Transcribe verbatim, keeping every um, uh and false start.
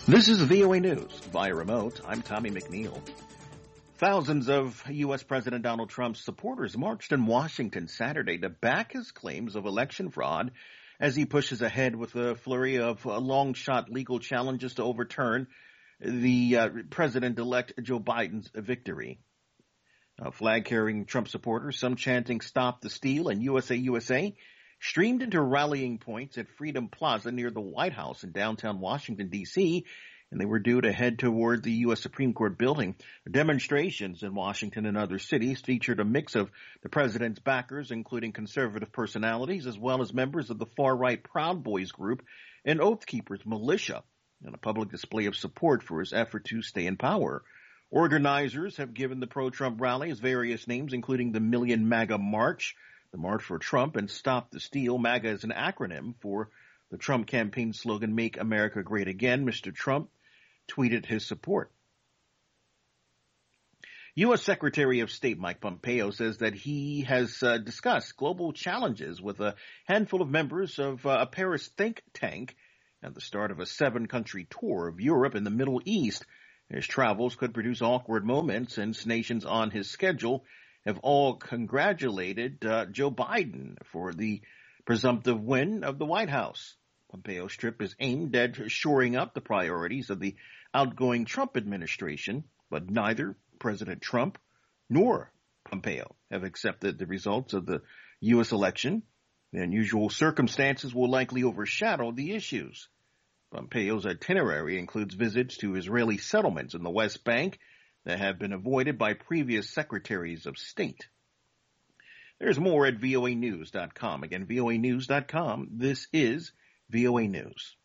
This is V O A News. Via remote, I'm Tommy McNeil. Thousands of U S. President Donald Trump's supporters marched in Washington Saturday to back his claims of election fraud as he pushes ahead with a flurry of uh, long-shot legal challenges to overturn the uh, President-elect Joe Biden's victory. Uh, flag-carrying Trump supporters, some chanting "Stop the Steal" and "U S A, U S A," streamed into rallying points at Freedom Plaza near the White House in downtown Washington, D C, and they were due to head toward the U S. Supreme Court building. Demonstrations in Washington and other cities featured a mix of the president's backers, including conservative personalities, as well as members of the far-right Proud Boys group and Oath Keepers militia, in a public display of support for his effort to stay in power. Organizers have given the pro-Trump rallies various names, including the Million MAGA March, the March for Trump, and Stop the Steal. MAGA is an acronym for the Trump campaign slogan, "Make America Great Again." Mister Trump tweeted his support. U S. Secretary of State Mike Pompeo says that he has uh, discussed global challenges with a handful of members of uh, a Paris think tank at the start of a seven-country tour of Europe and the Middle East. His travels could produce awkward moments, since nations on his schedule have all congratulated uh, Joe Biden for the presumptive win of the White House. Pompeo's trip is aimed at shoring up the priorities of the outgoing Trump administration, but neither President Trump nor Pompeo have accepted the results of the U S election. The unusual circumstances will likely overshadow the issues. Pompeo's itinerary includes visits to Israeli settlements in the West Bank that have been avoided by previous secretaries of state. There's more at V O A news dot com. Again, V O A news dot com. This is V O A News.